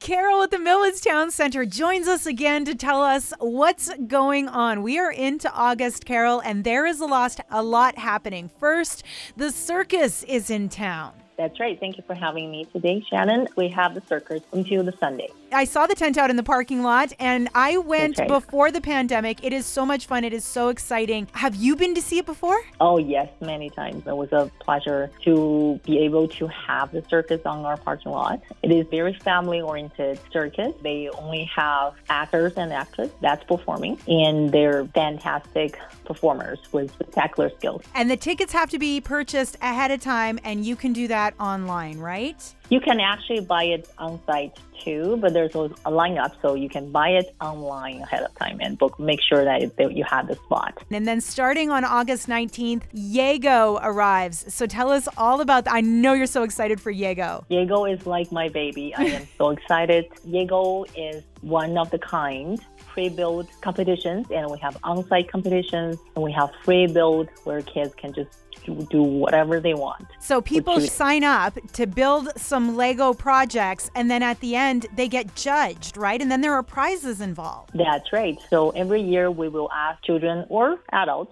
Carol at the Millwoods Town Center joins us again to tell us what's going on. We are into August, Carol, and there is a lot happening. First, the circus is in town. That's right. Thank you for having me today, Shannon. We have the circus until the Sunday. I saw the tent out in the parking lot, and I went right. before the pandemic. It is so much fun. It is so exciting. Have you been to see it before? Oh, yes, many times. It was a pleasure to be able to have the circus on our parking lot. It is very family-oriented circus. They only have actors and actresses that's performing, and they're fantastic performers with spectacular skills. And the tickets have to be purchased ahead of time, and you can do that online, right? You can actually buy it on site too, but there's a lineup, so you can buy it online ahead of time and book. Make sure that you have the spot. And then starting on August 19th, Yago arrives. So tell us all about that. I know you're so excited for Yago. Yago is like my baby. I am so excited. Yago is one of the kind pre-built competitions, and we have on-site competitions, and we have free build where kids can just do whatever they want. So people sign up to build some Lego projects, and then at the end they get judged, right? And then there are prizes involved. That's right. So every year we will ask children or adults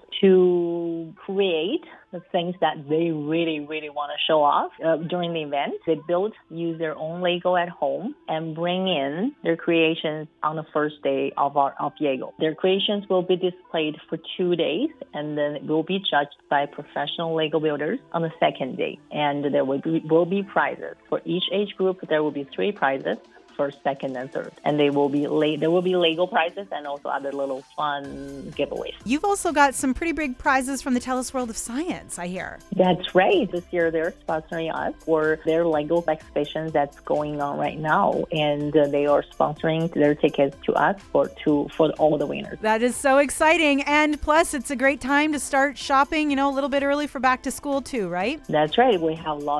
to create the things that they really, really want to show off during the event. They use their own Lego at home and bring in their creations on the first day of Yago. Their creations will be displayed for 2 days, and then it will be judged by professional Lego builders on the second day. And there will be prizes. For each age group, there will be 3 prizes. First, second, and third. And there will be Lego prizes and also other little fun giveaways. You've also got some pretty big prizes from the Tell Us World of Science, I hear. That's right. This year they're sponsoring us for their Lego exhibition that's going on right now. And they are sponsoring their tickets to us for all the winners. That is so exciting. And plus, it's a great time to start shopping, a little bit early for back to school too, right? That's right. We have a lot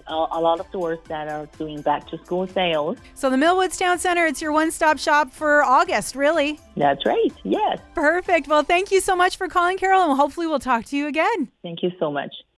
of stores that are doing back to school sales. So the Millwoods Town Center, it's your one-stop shop for August, really. That's right. Yes. Perfect. Well, thank you so much for calling, Carol, and hopefully we'll talk to you again. Thank you so much.